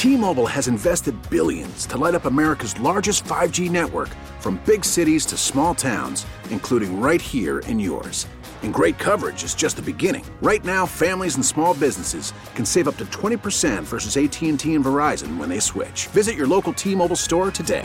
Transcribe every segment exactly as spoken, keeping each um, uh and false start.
T-Mobile has invested billions to light up America's largest five G network, from big cities to small towns, including right here in yours. And great coverage is just the beginning. Right now, families and small businesses can save up to twenty percent versus A T and T and Verizon when they switch. Visit your local T-Mobile store today.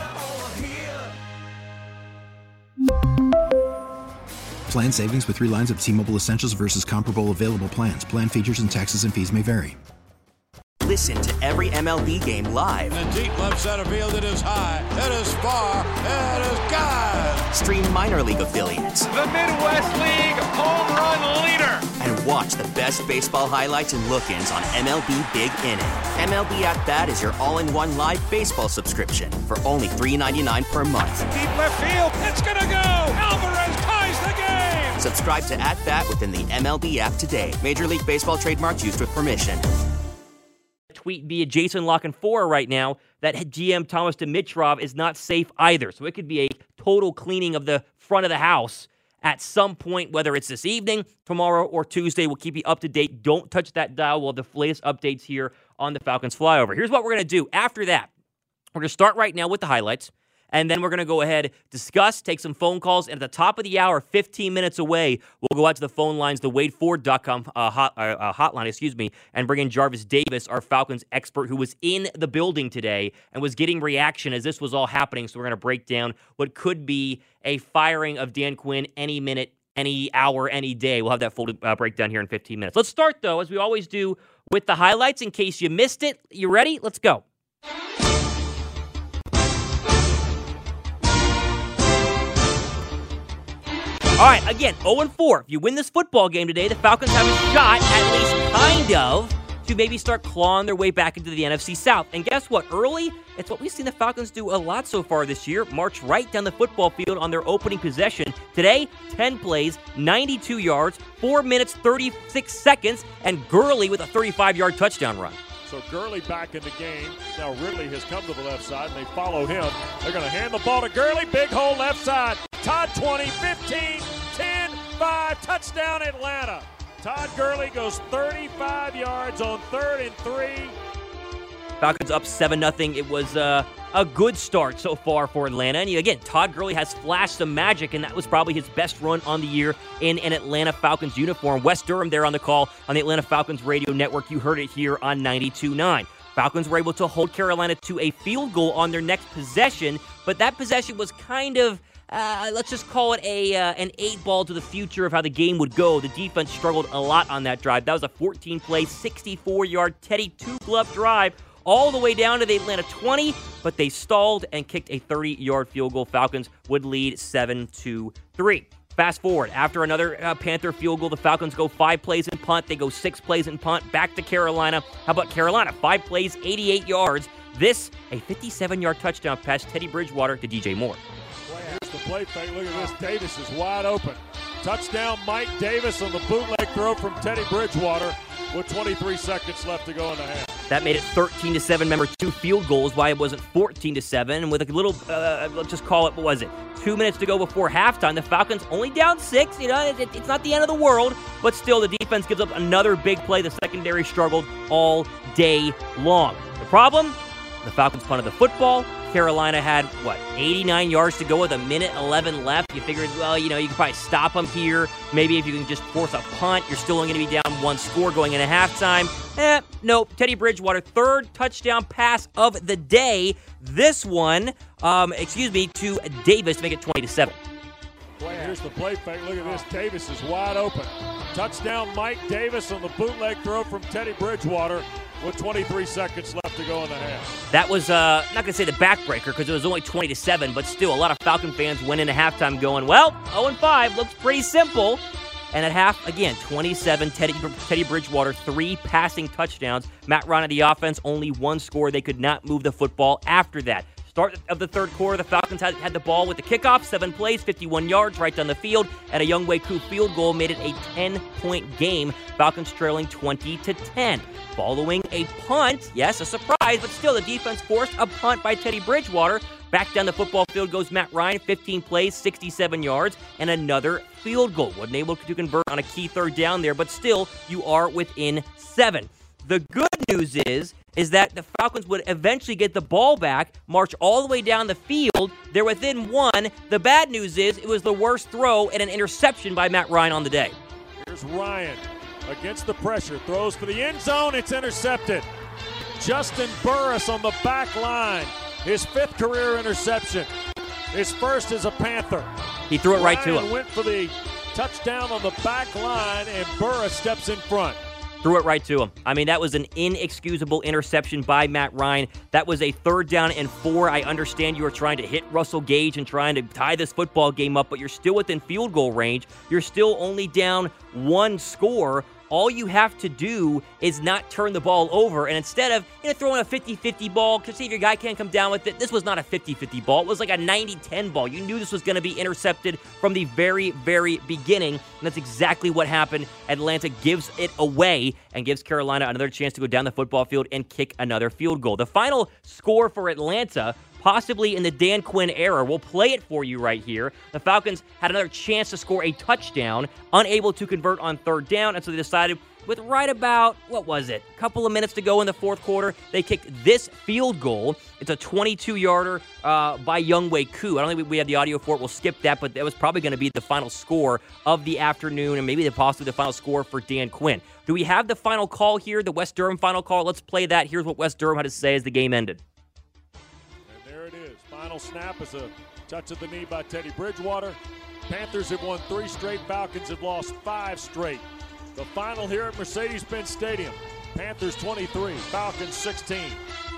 Plan savings with three lines of T-Mobile Essentials versus comparable available plans. Plan features and taxes and fees may vary. Listen to every M L B game live. In the deep left center field, it is high, it is far, it is gone. Stream minor league affiliates. The Midwest League home run leader. And watch the best baseball highlights and look-ins on M L B Big Inning. M L B At Bat is your all-in-one live baseball subscription for only three dollars and ninety-nine cents per month. Deep left field, it's gonna go. Alvarez ties the game. Subscribe to At Bat within the M L B app today. Major League Baseball trademarks used with permission. Tweet via Jason Lock and four right now that G M Thomas Dimitrov is not safe either. So it could be a total cleaning of the front of the house at some point, whether it's this evening, tomorrow, or Tuesday. We'll keep you up to date. Don't touch that dial. We'll have the latest updates here on the Falcons Flyover. Here's what we're going to do. After that, we're going to start right now with the highlights. And then we're going to go ahead, discuss, take some phone calls. And at the top of the hour, fifteen minutes away, we'll go out to the phone lines, the Wade Ford dot com uh, hot, uh, hotline, excuse me, and bring in Jarvis Davis, our Falcons expert, who was in the building today and was getting reaction as this was all happening. So we're going to break down what could be a firing of Dan Quinn any minute, any hour, any day. We'll have that full uh, breakdown here in fifteen minutes. Let's start, though, as we always do, with the highlights in case you missed it. You ready? Let's go. All right, again, oh and four. If you win this football game today, the Falcons have a shot, at least kind of, to maybe start clawing their way back into the N F C South. And guess what? Early, it's what we've seen the Falcons do a lot so far this year. March right down the football field on their opening possession. Today, ten plays, ninety-two yards, four minutes, thirty-six seconds, and Gurley with a thirty-five-yard touchdown run. So Gurley back in the game. Now Ridley has come to the left side, and they follow him. They're going to hand the ball to Gurley. Big hole left side. Todd twenty, fifteen, ten, five. Touchdown Atlanta. Todd Gurley goes thirty-five yards on third and three. Falcons up seven nothing. It was uh, a good start so far for Atlanta. And again, Todd Gurley has flashed some magic, and that was probably his best run on the year in an Atlanta Falcons uniform. Wes Durham there on the call on the Atlanta Falcons radio network. You heard it here on ninety-two point nine. Falcons were able to hold Carolina to a field goal on their next possession, but that possession was kind of, uh, let's just call it a uh, an eight ball to the future of how the game would go. The defense struggled a lot on that drive. That was a fourteen-play, sixty-four-yard Teddy two-glove drive all the way down to the Atlanta twenty, but they stalled and kicked a thirty-yard field goal. Falcons would lead seven to three. Fast forward, after another uh, Panther field goal, the Falcons go five plays in punt. They go six plays in punt, back to Carolina. How about Carolina? Five plays, eighty-eight yards. This, a fifty-seven-yard touchdown pass, Teddy Bridgewater to D J Moore. Boy, here's the play fake. Look at this. Davis is wide open. Touchdown Mike Davis on the bootleg throw from Teddy Bridgewater with twenty-three seconds left to go in the half. That made it thirteen to seven. Remember, two field goals, why it wasn't fourteen to seven. And with a little, uh, let's just call it, what was it? Two minutes to go before halftime. The Falcons only down six. You know, it, it, it's not the end of the world, but still the defense gives up another big play. The secondary struggled all day long. The problem? The Falcons punted the football. Carolina had, what, eighty-nine yards to go with a minute eleven left. You figured, well, you know, you can probably stop them here. Maybe if you can just force a punt, you're still only going to be down one score going into halftime. Eh, nope. Teddy Bridgewater, third touchdown pass of the day. This one, um, excuse me, to Davis to make it twenty to seven. Boy, here's the play fake. Look at this. Davis is wide open. Touchdown Mike Davis on the bootleg throw from Teddy Bridgewater with twenty-three seconds left to go in the half. That was, uh, not going to say the backbreaker because it was only twenty to seven, but still a lot of Falcon fans went into halftime going, well, oh and five looks pretty simple. And at half, again, twenty-seven, Teddy, Teddy Bridgewater, three passing touchdowns. Matt Ryan of the offense, only one score. They could not move the football after that. Start of the third quarter, the Falcons had, had the ball with the kickoff, seven plays, fifty-one yards right down the field, and a Younghoe Koo field goal made it a ten-point game. Falcons trailing twenty to ten. Following a punt, yes, a surprise, but still the defense forced a punt by Teddy Bridgewater. Back down the football field goes Matt Ryan, fifteen plays, sixty-seven yards, and another field goal. Wasn't able to convert on a key third down there, but still, you are within seven. The good news is is that the Falcons would eventually get the ball back, march all the way down the field. They're within one. The bad news is it was the worst throw and an interception by Matt Ryan on the day. Here's Ryan against the pressure. Throws for the end zone. It's intercepted. Justin Burris on the back line. His fifth career interception. His first as a Panther. He threw it right Ryan to him. went for the touchdown on the back line, and Burris steps in front. Threw it right to him. I mean, that was an inexcusable interception by Matt Ryan. That was a third down and four. I understand you are trying to hit Russell Gage and trying to tie this football game up, but you're still within field goal range. You're still only down one score. All you have to do is not turn the ball over. And instead of you know, throwing a fifty-fifty ball, because see if your guy can't come down with it, this was not a fifty-fifty ball. It was like a ninety ten ball. You knew this was going to be intercepted from the very, very beginning. And that's exactly what happened. Atlanta gives it away and gives Carolina another chance to go down the football field and kick another field goal. The final score for Atlanta, possibly in the Dan Quinn era. We'll play it for you right here. The Falcons had another chance to score a touchdown, unable to convert on third down, and so they decided with right about, what was it, a couple of minutes to go in the fourth quarter, they kicked this field goal. It's a twenty-two-yarder uh, by Younghoe Koo. I don't think we have the audio for it. We'll skip that, but that was probably going to be the final score of the afternoon and maybe the, possibly the final score for Dan Quinn. Do we have the final call here, the West Durham final call? Let's play that. Here's what West Durham had to say as the game ended. Final snap is a touch of the knee by Teddy Bridgewater. Panthers have won three straight. Falcons have lost five straight. The final here at Mercedes-Benz Stadium. Panthers twenty-three, Falcons sixteen.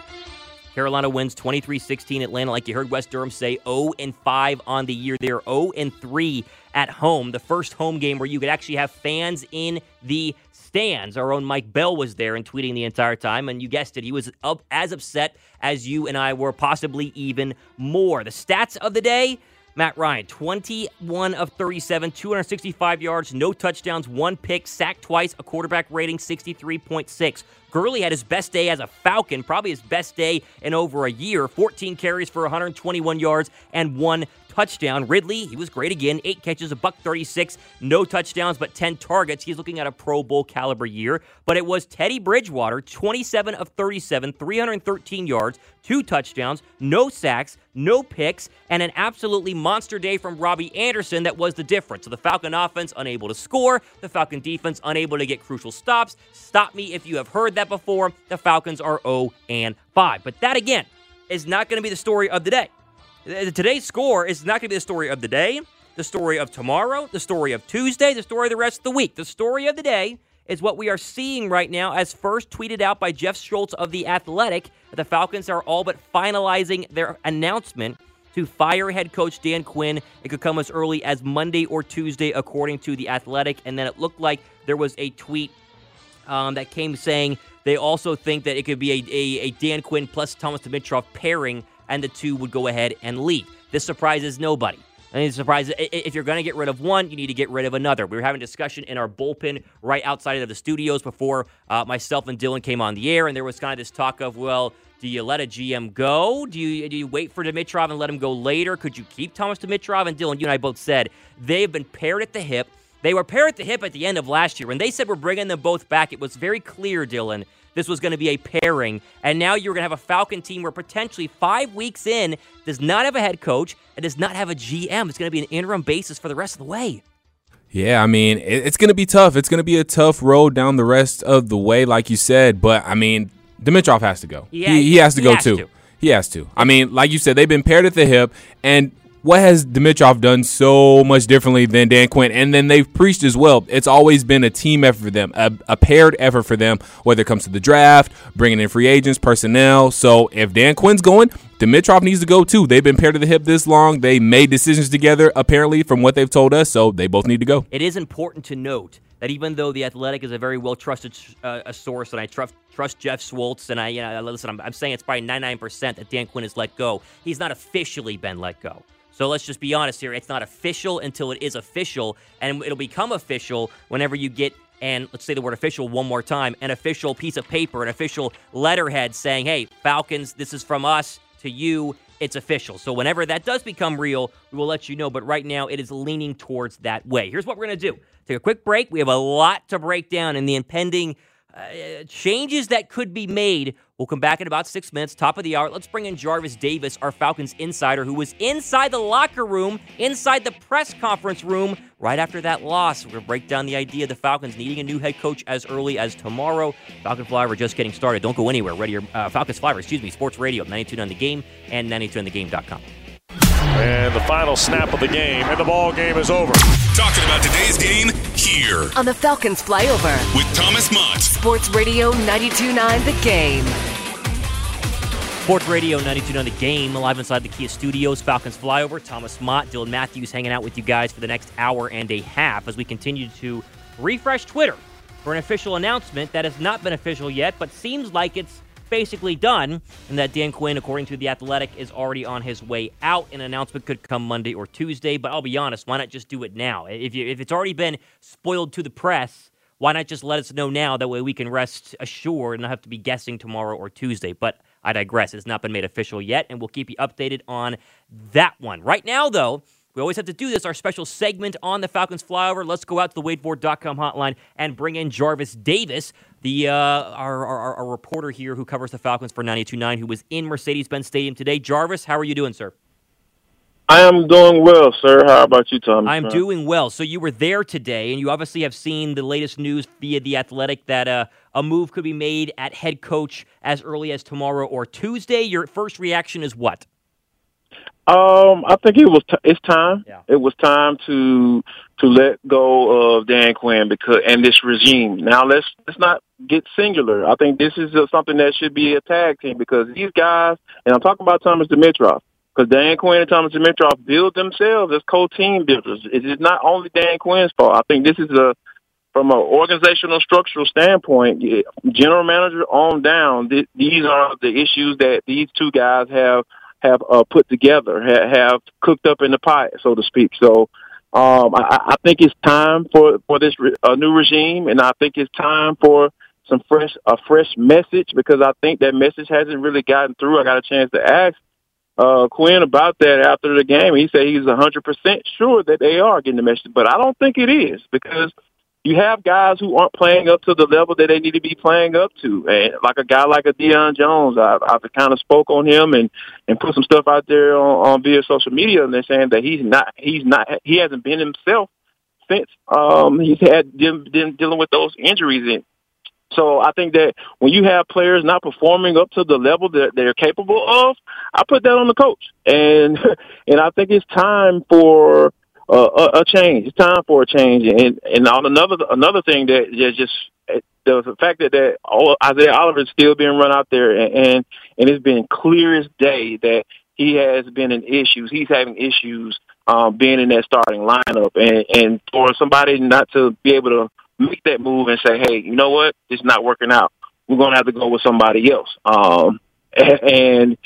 Carolina wins twenty-three sixteen. Atlanta, like you heard West Durham say, oh and five on the year. They're oh and three at home. The first home game where you could actually have fans in the stands. Our own Mike Bell was there and tweeting the entire time, and you guessed it, he was up as upset as you and I were, possibly even more. The stats of the day, Matt Ryan, twenty-one of thirty-seven, two hundred sixty-five yards, no touchdowns, one pick, sacked twice, a quarterback rating sixty-three point six. Gurley had his best day as a Falcon, probably his best day in over a year, fourteen carries for one hundred twenty-one yards and one touchdown. Ridley, he was great again, eight catches, a buck thirty-six, no touchdowns, but ten targets. He's looking at a Pro Bowl caliber year. But it was Teddy Bridgewater, twenty-seven of thirty-seven, three hundred thirteen yards, two touchdowns, no sacks, no picks, and an absolutely monster day from Robbie Anderson that was the difference. So the Falcon offense unable to score, the Falcon defense unable to get crucial stops. Stop me if you have heard that before. The Falcons are oh and five. But that, again, is not going to be the story of the day. Today's score is not going to be the story of the day, the story of tomorrow, the story of Tuesday, the story of the rest of the week. The story of the day is what we are seeing right now, as first tweeted out by Jeff Schultz of The Athletic. The Falcons are all but finalizing their announcement to fire head coach Dan Quinn. It could come as early as Monday or Tuesday, according to The Athletic. And then it looked like there was a tweet um, that came saying they also think that it could be a, a, a Dan Quinn plus Thomas Dimitroff pairing, and the two would go ahead and leave. This surprises nobody. I mean, it surprises, if you're going to get rid of one, you need to get rid of another. We were having a discussion in our bullpen right outside of the studios before uh, myself and Dylan came on the air, and there was kind of this talk of, well, do you let a G M go? Do you do you wait for Dimitroff and let him go later? Could you keep Thomas Dimitroff? And Dylan, you and I both said they've been paired at the hip. They were paired at the hip at the end of last year. When they said we're bringing them both back, it was very clear, Dylan, this was going to be a pairing, and now you're going to have a Falcon team where potentially five weeks in does not have a head coach and does not have a G M. It's going to be an interim basis for the rest of the way. Yeah, I mean, it's going to be tough. It's going to be a tough road down the rest of the way, like you said. But, I mean, Dimitroff has to go. Yeah, he, he has to he go, has too. To. He has to. I mean, like you said, they've been paired at the hip, and what has Dimitroff done so much differently than Dan Quinn? And then they've preached as well. It's always been a team effort for them, a, a paired effort for them, whether it comes to the draft, bringing in free agents, personnel. So if Dan Quinn's going, Dimitroff needs to go too. They've been paired to the hip this long. They made decisions together, apparently, from what they've told us. So they both need to go. It is important to note that even though The Athletic is a very well-trusted uh, a source, and I trust trust Jeff Schultz, and I, you know, listen, I'm, I'm saying it's probably ninety-nine percent that Dan Quinn is let go. He's not officially been let go. So let's just be honest here. It's not official until it is official, and it'll become official whenever you get, and let's say the word official one more time, an official piece of paper, an official letterhead saying, hey, Falcons, this is from us to you. It's official. So whenever that does become real, we will let you know. But right now, it is leaning towards that way. Here's what we're going to do. Take a quick break. We have a lot to break down in the impending uh, changes that could be made. We'll come back in about six minutes, top of the hour. Let's bring in Jarvis Davis, our Falcons insider, who was inside the locker room, inside the press conference room, right after that loss. We're going to break down the idea of the Falcons needing a new head coach as early as tomorrow. Falcon Flyover just getting started. Don't go anywhere. Ready your uh, Falcons Flyover, excuse me, Sports Radio, ninety-two on the game and ninety-two on the game dot com. And the final snap of the game, and the ball game is over. Talking about today's game here on the Falcons Flyover with Thomas Mott. Sports Radio ninety-two point nine The Game. Sports Radio ninety-two point nine The Game, live inside the Kia Studios. Falcons Flyover. Thomas Mott, Dylan Matthews hanging out with you guys for the next hour and a half as we continue to refresh Twitter for an official announcement that has not been official yet, but seems like it's basically done, and that Dan Quinn, according to The Athletic, is already on his way out. An announcement could come Monday or Tuesday, but I'll be honest, why not just do it now? If you if it's already been spoiled to the press, why not just let us know now? That way we can rest assured and not have to be guessing tomorrow or Tuesday. But I digress. It's not been made official yet, and we'll keep you updated on that one. Right now, though, we always have to do this, our special segment on the Falcons Flyover. Let's go out to the wade ford dot com hotline and bring in Jarvis Davis, the uh, our, our, our reporter here who covers the Falcons for ninety-two point nine, who was in Mercedes-Benz Stadium today. Jarvis, how are you doing, sir? I am doing well, sir. How about you, Tom? I'm doing well. So you were there today, and you obviously have seen the latest news via The Athletic that uh, a move could be made at head coach as early as tomorrow or Tuesday. Your first reaction is what? Um, I think it was. T- it's time. Yeah. It was time to to let go of Dan Quinn because and this regime. Now let's let's not get singular. I think this is uh, something that should be a tag team because these guys, and I'm talking about Thomas Dimitroff, because Dan Quinn and Thomas Dimitroff build themselves as co-team builders. It is not only Dan Quinn's fault. I think this is a from an organizational structural standpoint, general manager on down. Th- these are the issues that these two guys have. have uh, put together, ha- have cooked up in the pot, so to speak. So um, I, I think it's time for, for this re- a new regime, and I think it's time for some fresh a fresh message because I think that message hasn't really gotten through. I got a chance to ask uh, Quinn about that after the game. He said he's one hundred percent sure that they are getting the message, but I don't think it is because you have guys who aren't playing up to the level that they need to be playing up to. And like a guy like a Deion Jones, I've, I've kind of spoke on him and, and put some stuff out there on, on via social media, and they're saying that he's not, he's not, he hasn't been himself since um, he's had been, been dealing with those injuries. In. So I think that when you have players not performing up to the level that they're capable of, I put that on the coach. And and I think it's time for Uh, a, a change. It's time for a change, and and on another another thing that just the, the fact that that Isaiah Oliver is still being run out there, and, and and it's been clear as day that he has been in issues. He's having issues um, being in that starting lineup, and and for somebody not to be able to make that move and say, hey, you know what, it's not working out. We're going to have to go with somebody else. Um, and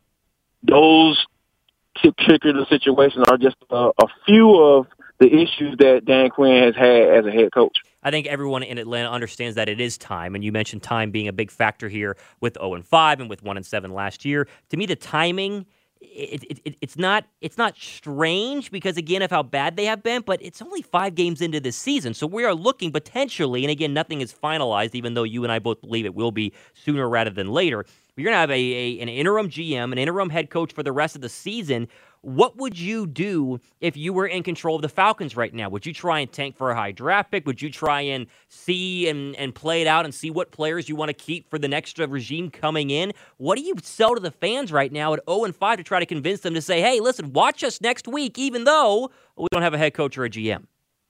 those particular situations are just a, a few of the issues that Dan Quinn has had as a head coach. I think everyone in Atlanta understands that it is time, and you mentioned time being a big factor here with oh and five and with one and seven last year. To me, the timing, it, it, it, it's not it's not strange because, again, of how bad they have been, but it's only five games into this season, so we are looking potentially, and again, nothing is finalized, even though you and I both believe it will be sooner rather than later. You're going to have a, a an interim G M, an interim head coach for the rest of the season. What would you do if you were in control of the Falcons right now? Would you try and tank for a high draft pick? Would you try and see and, and play it out and see what players you want to keep for the next regime coming in? What do you sell to the fans right now at oh and five to try to convince them to say, hey, listen, watch us next week, even though we don't have a head coach or a G M?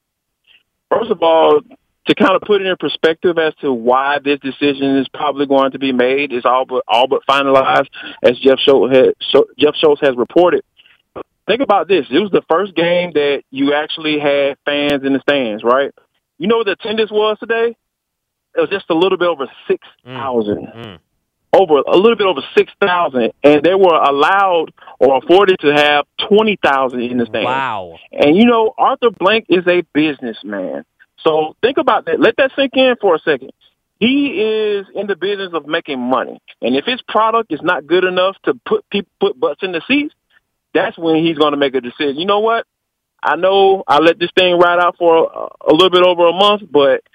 First of all, to kind of put it in perspective as to why this decision is probably going to be made, is all but all but finalized, as Jeff Schultz has, Jeff Schultz has reported. Think about this. It was the first game that you actually had fans in the stands, right? You know what the attendance was today? It was just a little bit over six thousand. Mm. Mm. Over a little bit over six thousand, and they were allowed or afforded to have twenty thousand in the stands. Wow. And, you know, Arthur Blank is a businessman. So think about that. Let that sink in for a second. He is in the business of making money. And if his product is not good enough to put people put butts in the seats, that's when he's going to make a decision. You know what? I know I let this thing ride out for a, a little bit over a month, but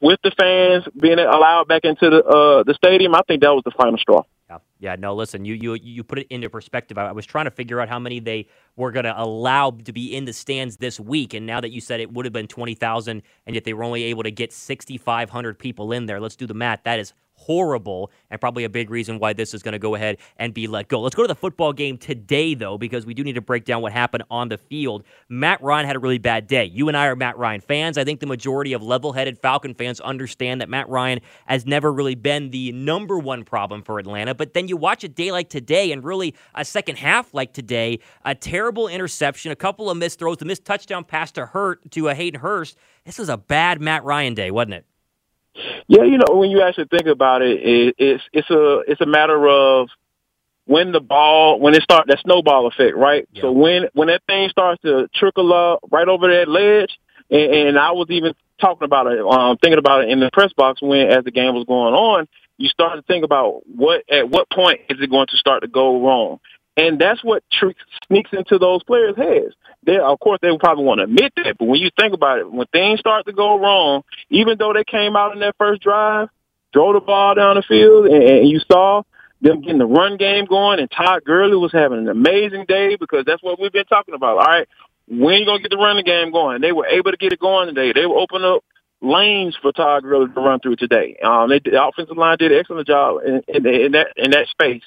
with the fans being allowed back into the uh, the stadium, I think that was the final straw. Yeah, yeah. No, listen, you you you put it into perspective. I was trying to figure out how many they were going to allow to be in the stands this week, and now that you said it would have been twenty thousand, and yet they were only able to get sixty-five hundred people in there. Let's do the math. That is horrible, and probably a big reason why this is going to go ahead and be let go. Let's go to the football game today, though, because we do need to break down what happened on the field. Matt Ryan had a really bad day. You and I are Matt Ryan fans. I think the majority of level-headed Falcon fans understand that Matt Ryan has never really been the number one problem for Atlanta, but then you watch a day like today and really a second half like today, a terrible interception, a couple of missed throws, the missed touchdown pass to Hurt to a Hayden Hurst. This was a bad Matt Ryan day, wasn't it? Yeah, you know, when you actually think about it, it it's it's a it's a matter of when the ball when it starts that snowball effect, right? Yeah. So when when that thing starts to trickle up right over that ledge, and, and I was even talking about it, um, thinking about it in the press box when as the game was going on, you start to think about what at what point is it going to start to go wrong. And that's what tr- sneaks into those players' heads. They, of course, they would probably want to admit that, but when you think about it, when things start to go wrong, even though they came out in that first drive, drove the ball down the field, and, and you saw them getting the run game going, and Todd Gurley was having an amazing day because that's what we've been talking about. All right, when are you going to get the running game going? They were able to get it going today. They were opening up lanes for Todd Gurley to run through today. Um, they, the offensive line did an excellent job in, in, in that in that space.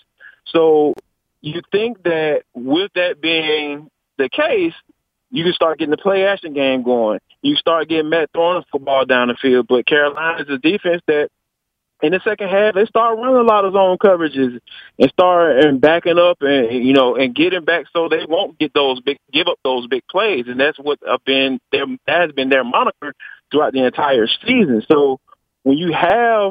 So you think that with that being the case, you can start getting the play action game going. You start getting Matt throwing the football down the field. But Carolina is a defense that in the second half, they start running a lot of zone coverages and start and backing up and, you know, and getting back so they won't get those big, give up those big plays. And that's what have been their, that has been their moniker throughout the entire season. So when you have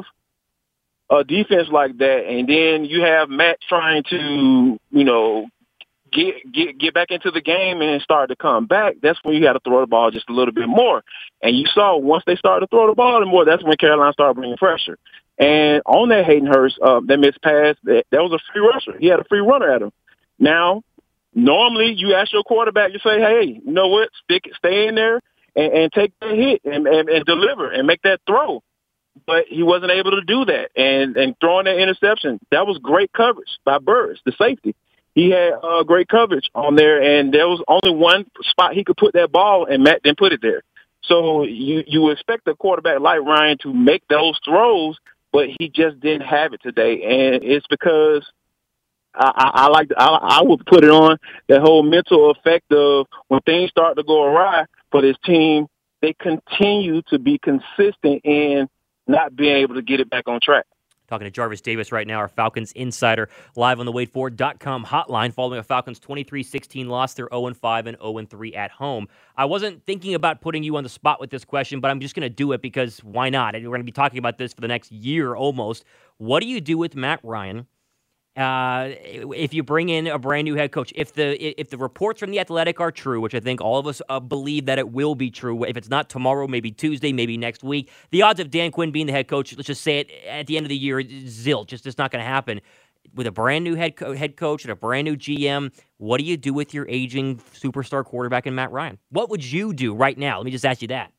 a defense like that, and then you have Matt trying to, you know, get get get back into the game and start to come back, that's when you got to throw the ball just a little bit more. And you saw once they started to throw the ball more, that's when Carolina started bringing pressure. And on that Hayden Hurst, uh, that missed pass, that, that was a free rusher. He had a free runner at him. Now, normally you ask your quarterback, you say, hey, you know what, stick, stay in there and, and take the hit and, and, and deliver and make that throw. But he wasn't able to do that. And, and throwing that interception, that was great coverage by Burris, the safety. He had uh, great coverage on there, and there was only one spot he could put that ball, and Matt didn't put it there. So you, you expect a quarterback like Ryan to make those throws, but he just didn't have it today. And it's because I, I, I like I, I would put it on that whole mental effect of when things start to go awry for this team, they continue to be consistent in not being able to get it back on track. Talking to Jarvis Davis right now, our Falcons insider, live on the Wade Ford dot com hotline following a Falcons twenty-three sixteen loss. They're oh and five and oh and three at home. I wasn't thinking about putting you on the spot with this question, but I'm just going to do it because why not? And we're going to be talking about this for the next year almost. What do you do with Matt Ryan uh, if you bring in a brand new head coach? If the if the reports from The Athletic are true, which I think all of us uh, believe that it will be true, if it's not tomorrow, maybe Tuesday, maybe next week, the odds of Dan Quinn being the head coach, let's just say it, at the end of the year, zilch. Just it's not going to happen. With a brand new head co- head coach and a brand new G M, what do you do with your aging superstar quarterback in Matt Ryan? What would you do right now? Let me just ask you that.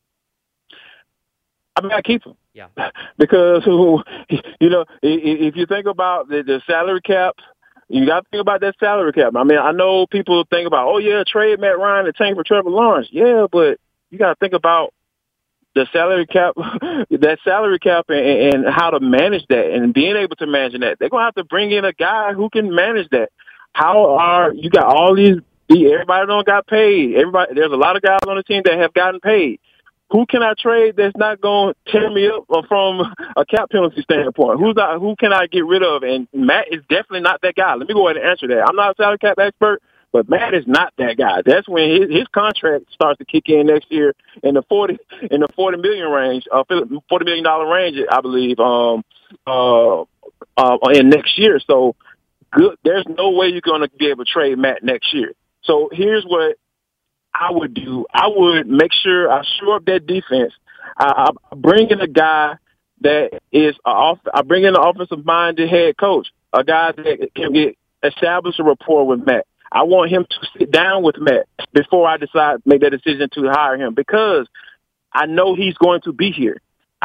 I mean, I keep him. Yeah. Because, you know, if you think about the, the salary cap, you got to think about that salary cap. I mean, I know people think about, oh, yeah, trade Matt Ryan and tank for Trevor Lawrence. Yeah, but you got to think about the salary cap, that salary cap and, and how to manage that and being able to manage that. They're going to have to bring in a guy who can manage that. How are you got all these, everybody don't got paid. Everybody, there's a lot of guys on the team that have gotten paid. Who can I trade that's not going to tear me up from a cap penalty standpoint? Who's not, who can I get rid of? And Matt is definitely not that guy. Let me go ahead and answer that. I'm not a salary cap expert, but Matt is not that guy. That's when his, his contract starts to kick in next year in the forty in the forty million range, uh, forty million dollar range, I believe, um, uh, uh, in next year. So good. There's no way you're going to be able to trade Matt next year. So here's what I would do. I would make sure I shore up that defense. I, I bring in a guy that is a off. I bring in an offensive-minded head coach, a guy that can get establish a rapport with Matt. I want him to sit down with Matt before I decide make that decision to hire him because I know he's going to be here.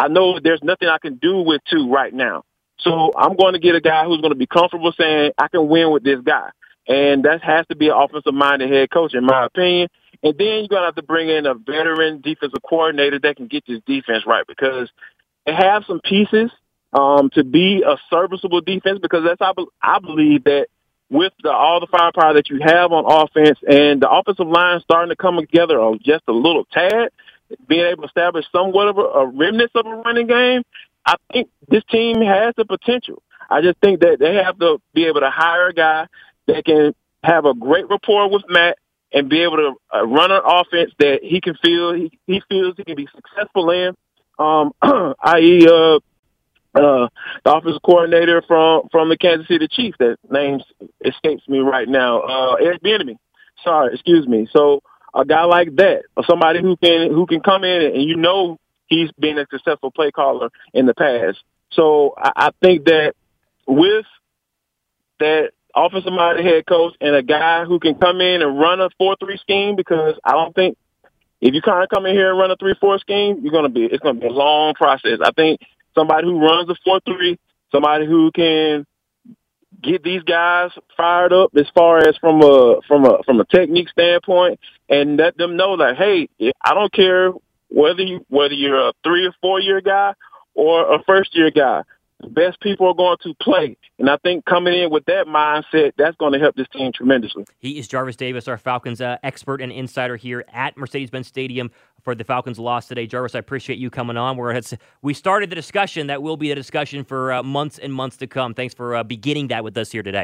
I know there's nothing I can do with two right now. So I'm going to get a guy who's going to be comfortable saying I can win with this guy. And that has to be an offensive-minded head coach, in my opinion. And then you're going to have to bring in a veteran defensive coordinator that can get this defense right, because they have some pieces um, to be a serviceable defense, because that's I, be- I believe that with the, all the firepower that you have on offense and the offensive line starting to come together on just a little tad, being able to establish somewhat of a, a remnants of a running game, I think this team has the potential. I just think that they have to be able to hire a guy that can have a great rapport with Matt and be able to uh, run an offense that he can feel he, he feels he can be successful in, um, that is, uh, uh, the offensive coordinator from, from the Kansas City Chiefs. That name escapes me right now. Uh, Eric Bieniemy. Sorry, excuse me. So a guy like that, or somebody who can who can come in and you know he's been a successful play caller in the past. So I, I think that with that offensive-minded head coach and a guy who can come in and run a four three scheme, because I don't think if you kind of come in here and run a three four scheme, you're gonna be it's gonna be a long process. I think somebody who runs a four three, somebody who can get these guys fired up as far as from a from a from a technique standpoint, and let them know that, hey, I don't care whether you whether you're a three or four year guy or a first year guy. The best people are going to play. And I think coming in with that mindset, that's going to help this team tremendously. He is Jarvis Davis, our Falcons uh, expert and insider here at Mercedes-Benz Stadium for the Falcons' loss today. Jarvis, I appreciate you coming on. We're at, we started the discussion that will be a discussion for uh, months and months to come. Thanks for uh, beginning that with us here today.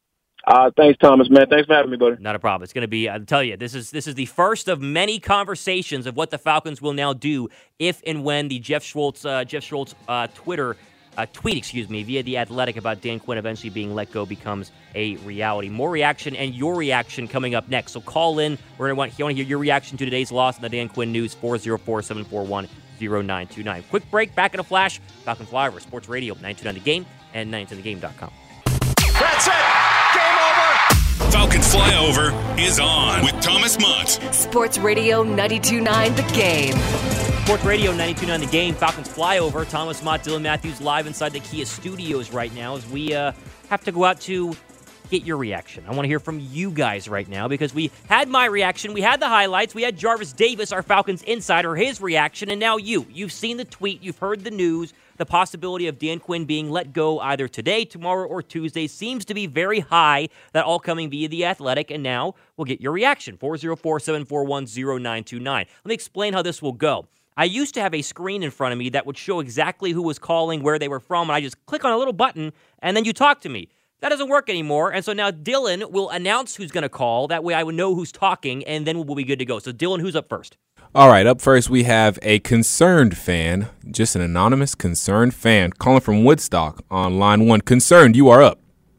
Uh, thanks, Thomas, man. Thanks for having me, buddy. Not a problem. It's going to be, I'll tell you, this is this is the first of many conversations of what the Falcons will now do if and when the Jeff Schwartz, uh, Jeff Schwartz uh, Twitter Uh, tweet, excuse me, via The Athletic about Dan Quinn eventually being let go becomes a reality. More reaction and your reaction coming up next. So call in. We're going to want to hear your reaction to today's loss in the Dan Quinn News, four oh four, seven four one, oh nine two nine. Quick break, back in a flash. Falcon Flyover, Sports Radio, nine two nine The Game and nine two nine the game dot com. That's it! Game over! Falcons Flyover is on with Thomas Mott. Sports Radio ninety-two point nine The Game. Sports Radio ninety-two point nine The Game, Falcons Flyover. Thomas Mott, Dylan Matthews live inside the Kia studios right now as we uh, have to go out to get your reaction. I want to hear from you guys right now because we had my reaction, we had the highlights, we had Jarvis Davis, our Falcons insider, his reaction, and now you. You've seen the tweet, you've heard the news. The possibility of Dan Quinn being let go either today, tomorrow, or Tuesday seems to be very high. That all coming via The Athletic, and now we'll get your reaction. four oh four, seven four one, oh nine two nine. Let me explain how this will go. I used to have a screen in front of me that would show exactly who was calling, where they were from, and I just click on a little button, and then you talk to me. That doesn't work anymore, and so now Dylan will announce who's going to call. That way I would know who's talking, and then we'll be good to go. So, Dylan, who's up first? All right, up first we have a concerned fan, just an anonymous concerned fan, calling from Woodstock on line one. Concerned, you are up.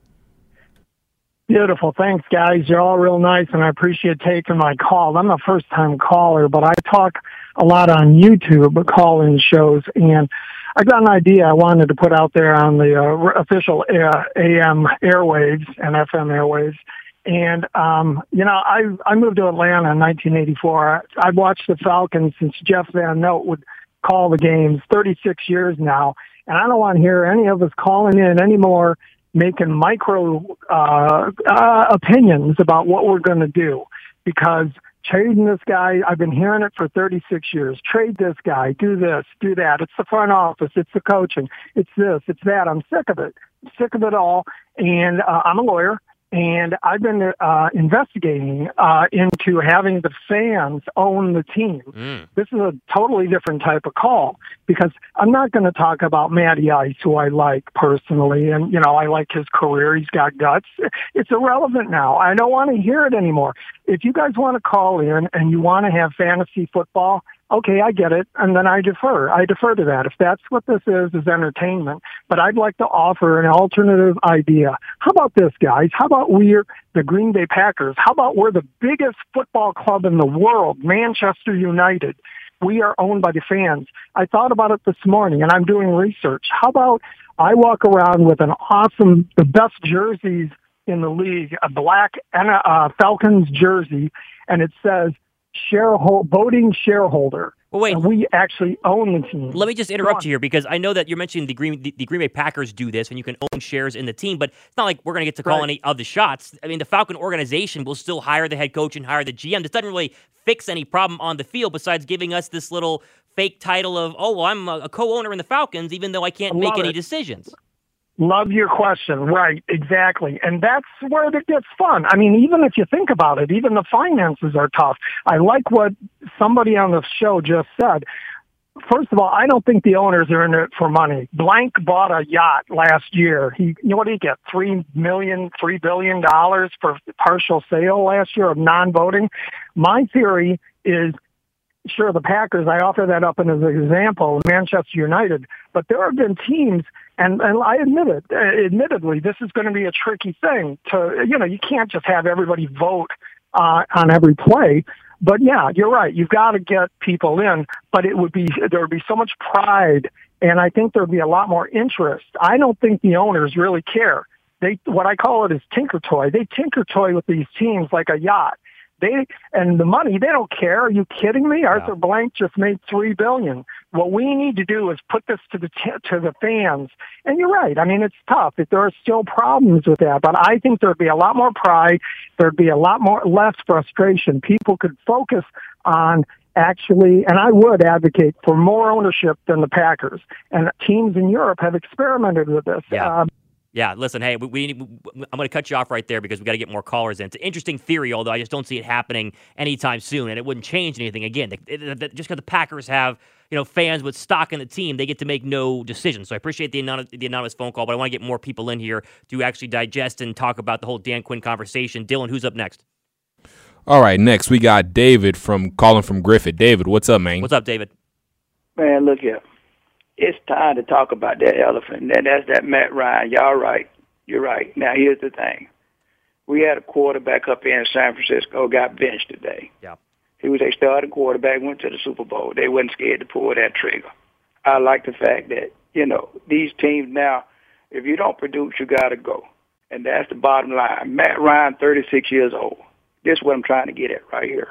Beautiful. Thanks, guys. You're all real nice, and I appreciate taking my call. I'm a first-time caller, but I talk a lot on YouTube, call-in shows, and I got an idea I wanted to put out there on the uh, official uh, A M airwaves and F M airwaves. And, um, you know, I I moved to Atlanta in nineteen eighty-four. I've watched the Falcons since Jeff Van Note would call the games, thirty-six years now, and I don't want to hear any of us calling in anymore making micro uh, uh, opinions about what we're going to do, because trading this guy, I've been hearing it for thirty-six years. Trade this guy, do this, do that. It's the front office, it's the coaching, it's this, it's that. I'm sick of it, I'm sick of it all. And uh, I'm a lawyer, and I've been uh, investigating uh, into having the fans own the team. Mm. This is a totally different type of call, because I'm not going to talk about Matty Ice, who I like personally, and, you know, I like his career. He's got guts. It's irrelevant now. I don't want to hear it anymore. If you guys want to call in and you want to have fantasy football, okay, I get it, and then I defer. I defer to that. If that's what this is, is entertainment. But I'd like to offer an alternative idea. How about this, guys? How about we're the Green Bay Packers? How about we're the biggest football club in the world, Manchester United? We are owned by the fans. I thought about it this morning, and I'm doing research. How about I walk around with an awesome, the best jerseys in the league, a black and a uh, Falcons jersey, and it says, shareholder, voting shareholder. Well, wait. And we actually own the team. Let me just interrupt you here because I know that you're mentioning the Green the, the Green Bay Packers do this and you can own shares in the team, but it's not like we're going to get to call Right. any of the shots. I mean, the Falcon organization will still hire the head coach and hire the G M. This doesn't really fix any problem on the field besides giving us this little fake title of, oh, well, I'm a, a co-owner in the Falcons, even though I can't I make love any it. decisions. Love your question. Right, exactly. And that's where it gets fun. I mean, even if you think about it, even the finances are tough. I like what somebody on the show just said. First of all, I don't think the owners are in it for money. Blank bought a yacht last year. He, you know what did he get? Three million, three billion dollars for partial sale last year of non-voting. My theory is, sure, the Packers, I offer that up as an example, Manchester United, but there have been teams, and, and I admit it, uh, admittedly, this is going to be a tricky thing to, you know, you can't just have everybody vote uh, on every play. But yeah, you're right. You've got to get people in, but it would be, there would be so much pride, and I think there'd be a lot more interest. I don't think the owners really care. They, what I call it is tinker toy. They tinker toy with these teams like a yacht. They, and the money, they don't care. Are you kidding me? Arthur Blank just made three billion dollars. What we need to do is put this to the t- to the fans. And you're right. I mean, it's tough. There are still problems with that, but I think there'd be a lot more pride. There'd be a lot more less frustration. People could focus on actually, and I would advocate for more ownership than the Packers. And teams in Europe have experimented with this. Yeah. Um, Yeah, listen, hey, we, we I'm going to cut you off right there because we got to get more callers in. It's an interesting theory, although I just don't see it happening anytime soon, and it wouldn't change anything. Again, it, it, it, just because the Packers have, you know, fans with stock in the team, they get to make no decisions. So I appreciate the anonymous, the anonymous phone call, but I want to get more people in here to actually digest and talk about the whole Dan Quinn conversation. Dylan, who's up next? All right, next we got David from calling from Griffith. David, what's up, man? What's up, David? Man, look here. It's time to talk about that elephant. And that's that Matt Ryan. Y'all right. You're right. Now, here's the thing. We had a quarterback up here in San Francisco, got benched today. Yeah. He was a starting quarterback, went to the Super Bowl. They wasn't scared to pull that trigger. I like the fact that, you know, these teams now, if you don't produce, you got to go. And that's the bottom line. Matt Ryan, thirty-six years old. This is what I'm trying to get at right here.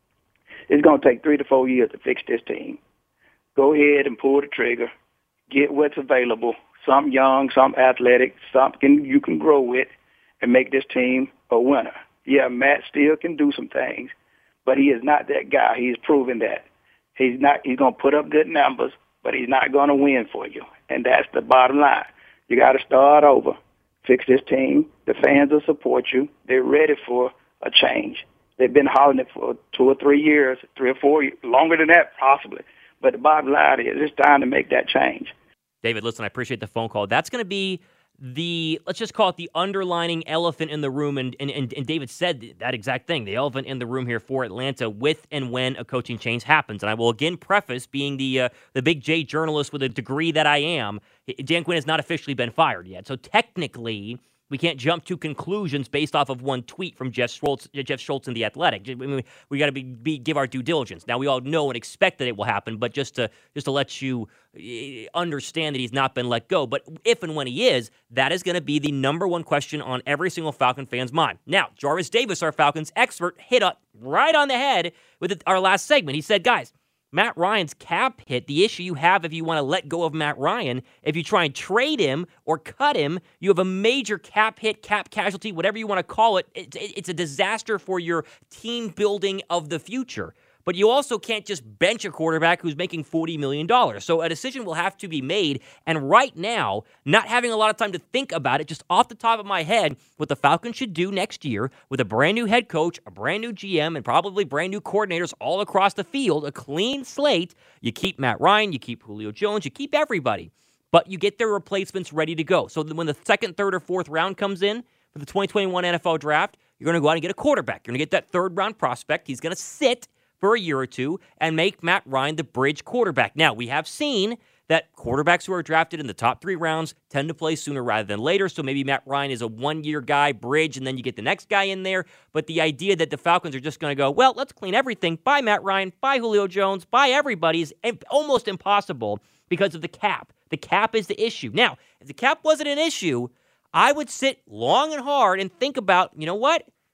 It's going to take three to four years to fix this team. Go ahead and pull the trigger. Get what's available. Some young, some athletic, something you can grow with and make this team a winner. Yeah, Matt still can do some things, but he is not that guy. He's proven that. He's not. He's going to put up good numbers, but he's not going to win for you. And that's the bottom line. You got to start over. Fix this team. The fans will support you. They're ready for a change. They've been hollering it for two or three years, three or four years, longer than that possibly. But the bottom line is it's time to make that change. David, listen, I appreciate the phone call. That's going to be the, let's just call it the underlining elephant in the room, and, and, and, and David said that exact thing, the elephant in the room here for Atlanta with and when a coaching change happens. And I will again preface, being the uh, the big J journalist with a degree that I am, Dan Quinn has not officially been fired yet. So technically, we can't jump to conclusions based off of one tweet from Jeff Schultz, Jeff Schultz in The Athletic. I mean, we got to be, be give our due diligence. Now, we all know and expect that it will happen, but just to just to let you understand that he's not been let go. But if and when he is, that is going to be the number one question on every single Falcon fan's mind. Now, Jarvis Davis, our Falcons expert, hit up right on the head with our last segment. He said, guys, Matt Ryan's cap hit, the issue you have if you want to let go of Matt Ryan, if you try and trade him or cut him, you have a major cap hit, cap casualty, whatever you want to call it. It's, it's a disaster for your team building of the future. But you also can't just bench a quarterback who's making forty million dollars. So a decision will have to be made. And right now, not having a lot of time to think about it, just off the top of my head, what the Falcons should do next year with a brand new head coach, a brand new G M, and probably brand new coordinators all across the field, a clean slate, you keep Matt Ryan, you keep Julio Jones, you keep everybody. But you get their replacements ready to go. So when the second, third, or fourth round comes in for the twenty twenty-one N F L draft, you're going to go out and get a quarterback. You're going to get that third round prospect. He's going to sit for a year or two and make Matt Ryan the bridge quarterback. Now, we have seen that quarterbacks who are drafted in the top three rounds tend to play sooner rather than later, so maybe Matt Ryan is a one-year guy, bridge, and then you get the next guy in there. But the idea that the Falcons are just going to go, well, let's clean everything, buy Matt Ryan, buy Julio Jones, buy everybody is almost impossible because of the cap. The cap is the issue. Now, if the cap wasn't an issue, I would sit long and hard and think about, you know what?